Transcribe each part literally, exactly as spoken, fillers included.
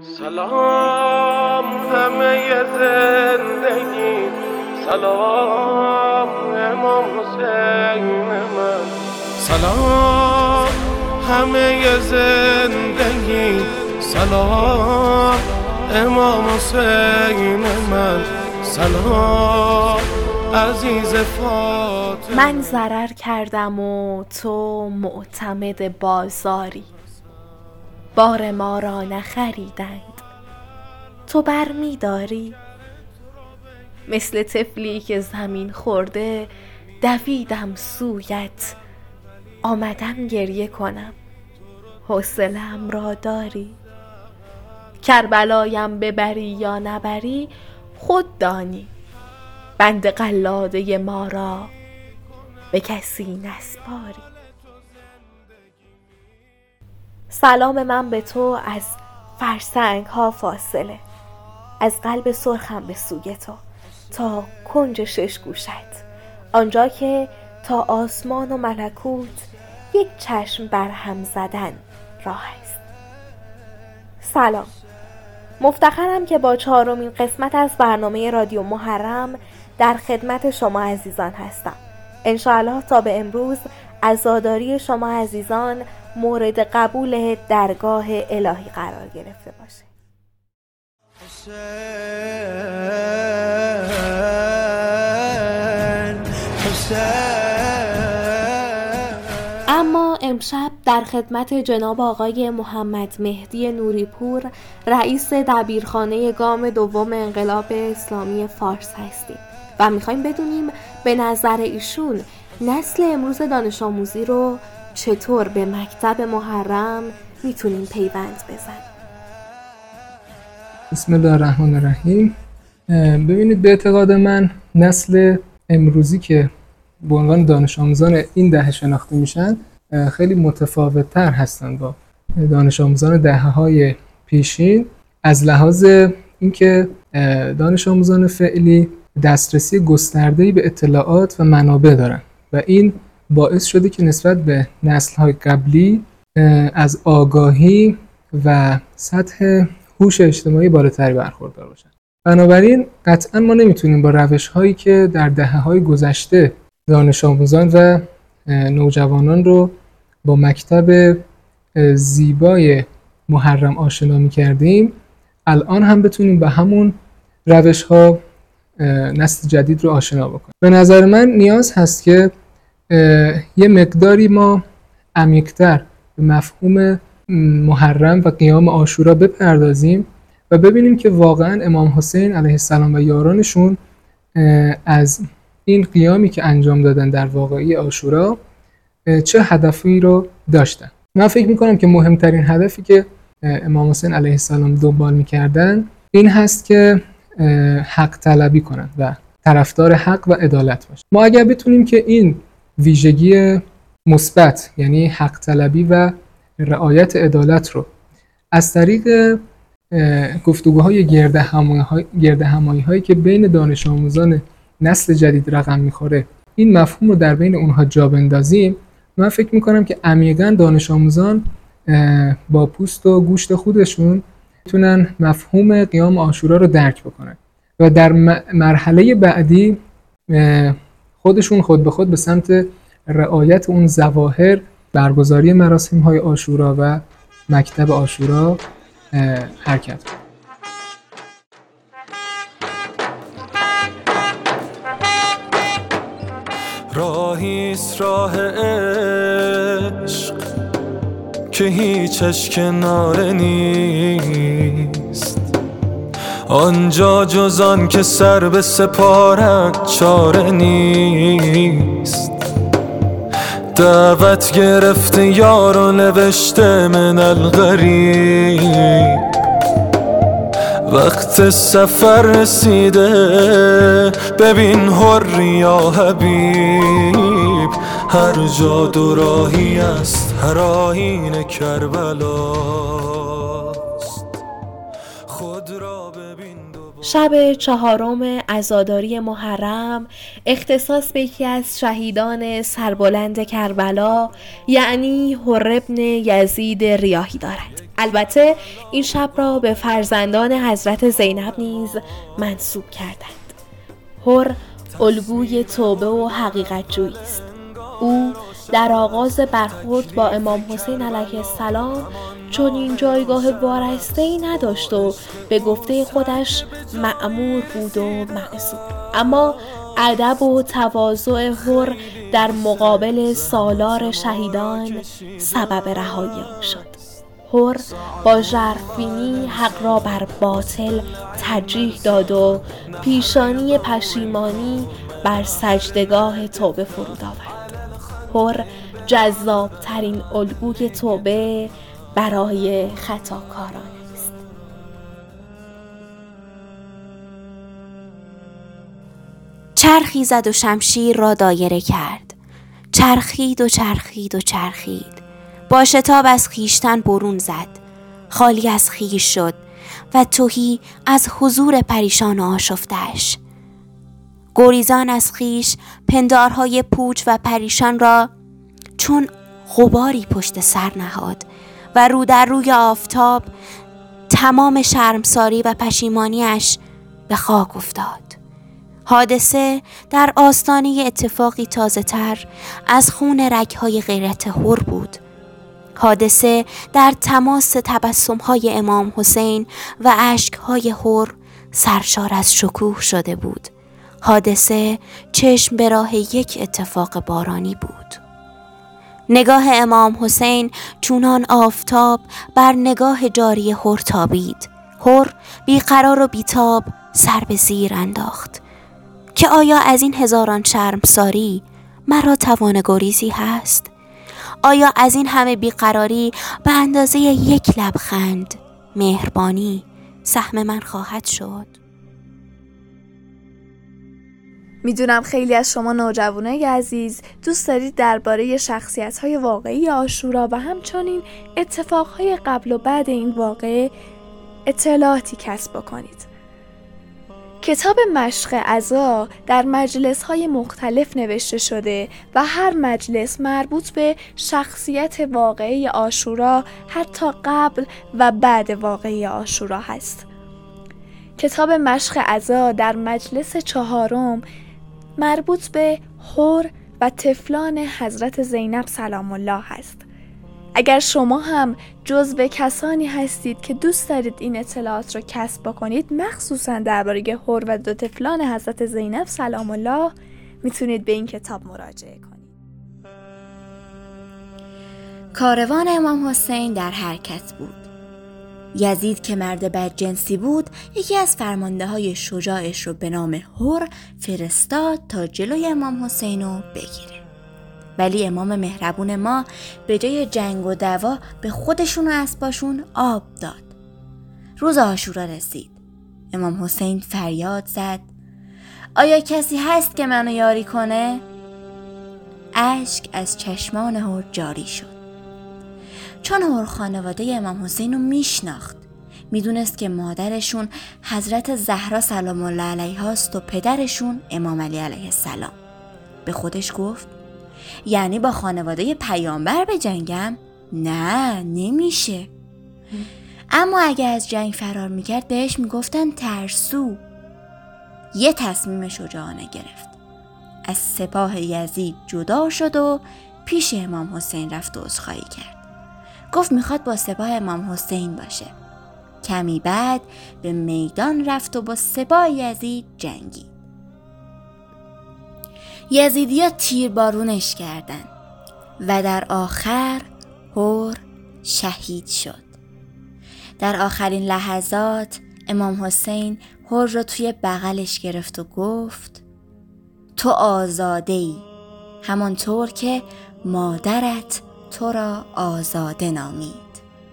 سلام همه زندگی، سلام امام حسین من، سلام همه زندگی، سلام امام حسین من، سلام عزیز فاطمه. من ضرر کردم و تو معتمد بازاری، بار ما را نخریدند تو بر می داری. مثل طفلی که زمین خورده دویدم سویت، آمدم گریه کنم حوصله‌ام را داری. کربلایم ببری یا نبری خود دانی، بند قلاده ما را به کسی نسپاری. سلام من به تو از فرسنگ ها فاصله، از قلب سرخم به سوی تو تا کنج شش گوشت، آنجا که تا آسمان و ملکوت یک چشم بر هم زدن راه است. سلام، مفتخرم که با چهارمین قسمت از برنامه رادیو محرم در خدمت شما عزیزان هستم. انشاءالله تا به امروز عزاداری شما عزیزان مورد قبول درگاه الهی قرار گرفته باشه. حسین حسین. اما امشب در خدمت جناب آقای محمد مهدی نوریپور، رئیس دبیرخانه گام دوم انقلاب اسلامی فارس هستیم و میخوایم بدونیم به نظر ایشون نسل امروز دانش آموزی رو چطور به مکتب محرم میتونیم پیوند بزنیم. بسم الله الرحمن الرحیم. ببینید، به اعتقاد من نسل امروزی که به عنوان دانش آموزان این دهه شناخته میشن خیلی متفاوت تر هستن با دانش آموزان دهه‌های پیشین، از لحاظ اینکه دانش آموزان فعلی دسترسی گسترده‌ای به اطلاعات و منابع دارن و این باعث شده که نسبت به نسل‌های قبلی از آگاهی و سطح هوش اجتماعی بالاتری برخوردار باشن. بنابراین قطعا ما نمیتونیم با روش‌هایی که در دهه‌های گذشته دانش آموزان و نوجوانان رو با مکتب زیبای محرم آشنا می‌کردیم الان هم بتونیم با همون روش‌ها نسل جدید رو آشنا بکنیم. به نظر من نیاز هست که یه مقداری ما عمیق‌تر به مفهوم محرم و قیام عاشورا بپردازیم و ببینیم که واقعا امام حسین علیه السلام و یارانشون از این قیامی که انجام دادن در واقعه عاشورا چه هدفی رو داشتن. من فکر میکنم که مهمترین هدفی که امام حسین علیه السلام دنبال میکردن این هست که حق طلبی کنن و طرفدار حق و عدالت باشن. ما اگر بتونیم که این ویژگی مثبت، یعنی حق طلبی و رعایت عدالت رو از طریق گفتگوهای گرد همایی هایی که بین دانش آموزان نسل جدید رقم میخوره این مفهوم رو در بین اونها جا بندازیم، من فکر میکنم که عمیقاً دانش آموزان با پوست و گوشت خودشون میتونن مفهوم قیام عاشورا رو درک بکنن و در مرحله بعدی خودشون خود به خود به سمت رعایت اون ظواهر، برگزاری مراسم های عاشورا و مکتب عاشورا حرکت کنن. راهیست راه عشق که هیچش کناره نیست، آنجا جز آن که سر به سپارد چاره نیست. دعوت گرفته یار و نوشته من الغریب، وقت سفر رسیده ببین حر یا حبیب، هر جا دو راهی است هر آیین کربلاست، خود را ببین. شب چهارم عزاداری محرم اختصاص به یکی از شهیدان سربلند کربلا یعنی حر ابن یزید ریاحی دارد. البته این شب را به فرزندان حضرت زینب نیز منسوب کردند. حر الگوی توبه و حقیقت جویی است. او در آغاز برخورد با امام حسین علیه السلام چون این جایگاه وارسته‌ای نداشت و به گفته خودش مأمور بود و معصوم، اما ادب و تواضع حر در مقابل سالار شهیدان سبب رهایی او شد. حر با ژرفبینی حق را بر باطل ترجیح داد و پیشانی پشیمانی بر سجدگاه توبه فرود آورد. حر جذابترین الگوی توبه برای خطاکاران است. چرخی زد و شمشیر را دایره کرد. چرخید و چرخید و چرخید. با شتاب از خیشتن برون زد. خالی از خیش شد و تهی از حضور پریشان و آشفتش. گریزان از خیش پندارهای پوچ و پریشان را چون غباری پشت سر نهاد و رو در روی آفتاب تمام شرمساری و پشیمانیش به خاک افتاد. حادثه در آستانه اتفاقی تازه تر از خون رگهای غیرت حر بود. حادثه در تماس تبسم‌های امام حسین و اشک‌های حر سرشار از شکوه شده بود. حادثه چشم به راه یک اتفاق بارانی بود. نگاه امام حسین چونان آفتاب بر نگاه جاری حر تابید. حر بیقرار و بیتاب سر به زیر انداخت که آیا از این هزاران شرمساری مرا توان گریزی هست؟ آیا از این همه بیقراری به اندازه یک لبخند مهربانی سهم من خواهد شد؟ میدونم خیلی از شما نوجوانای عزیز دوست دارید درباره شخصیت‌های واقعی عاشورا و همچنین اتفاقهای قبل و بعد این واقعه اطلاعاتی کسب بکنید. کتاب مشق عزا در مجلس‌های مختلف نوشته شده و هر مجلس مربوط به شخصیت واقعی عاشورا حتی قبل و بعد واقعه عاشورا هست. کتاب مشق عزا در مجلس چهارم مربوط به حر و طفلان حضرت زینب سلام الله هست. اگر شما هم جزو کسانی هستید که دوست دارید این اطلاعات رو کسب بکنید، مخصوصا درباره حر و دو طفلان حضرت زینب سلام الله، میتونید به این کتاب مراجعه کنید. کاروان امام حسین در حرکت بود. یزید که مرد بدجنسی بود یکی از فرمانده های شجاعش رو به نام حر فرستاد تا جلوی امام حسین رو بگیره. ولی امام مهربون ما به جای جنگ و دعوا به خودشون و اسباشون آب داد. روز عاشورا رسید. امام حسین فریاد زد: آیا کسی هست که منو یاری کنه؟ اشک از چشمان حر جاری شد. چون حر خانواده امام حسین رو میشناخت، میدونست که مادرشون حضرت زهرا سلام الله علیها است و پدرشون امام علی علیه السلام. به خودش گفت: یعنی با خانواده پیامبر به جنگم؟ نه، نمیشه. اما اگه از جنگ فرار میکرد بهش میگفتن ترسو. یه تصمیم شجاعانه گرفت. از سپاه یزید جدا شد و پیش امام حسین رفت و عذرخواهی کرد. گفت میخواد با سپاه امام حسین باشه. کمی بعد به میدان رفت و با سپاه یزید جنگید. یزیدیا تیر بارونش کردن و در آخر حر شهید شد. در آخرین لحظات امام حسین حر رو توی بغلش گرفت و گفت: تو آزاده‌ای، همانطور که مادرت تو را آزاده نامید.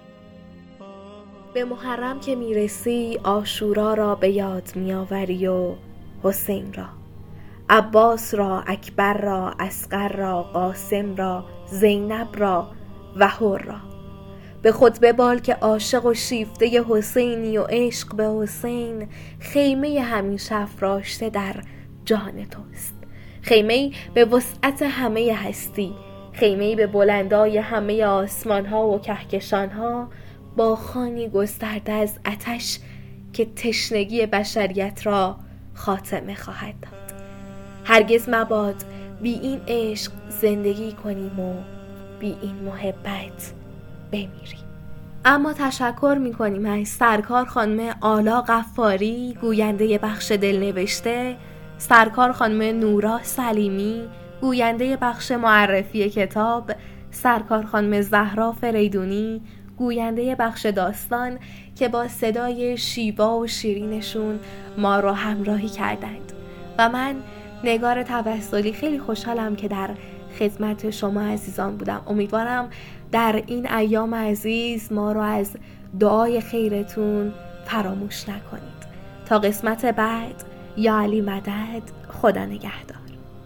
به محرم که میرسی عاشورا را به یاد میآوری و حسین را، عباس را، اکبر را، اصغر را، قاسم را، زینب را و حر را. به خود ببال که عاشق و شیفته حسینی و عشق به حسین خیمه همیشه افراشته در جان توست. خیمه‌ای به وسعت همه هستی، خیمه‌ای به بلندای همه آسمان ها و کهکشان ها، با خوانی گسترده از آتش که تشنگی بشریت را خاتمه خواهد داد. هرگز مباد بی این عشق زندگی کنیم و بی این محبت بمیریم. اما تشکر میکنیم از سرکار خانم آلا غفاری، گوینده بخش دلنوشته، سرکار خانم نورا سلیمی، گوینده بخش معرفی کتاب، سرکار خانم زهرا فریدونی، گوینده بخش داستان که با صدای شیوا و شیرینشون ما رو همراهی کردند. و من نگار توسلی خیلی خوشحالم که در خدمت شما عزیزان بودم. امیدوارم در این ایام عزیز ما رو از دعای خیرتون فراموش نکنید. تا قسمت بعد، یا علی مدد، خدا نگهدار.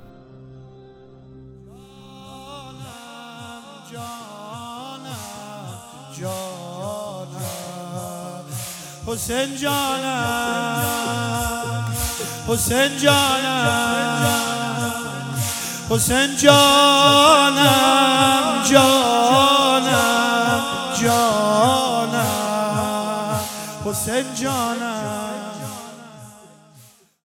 حسین جانم، حسین جانم، حسین جانم، جانم، جانم، حسین جانم.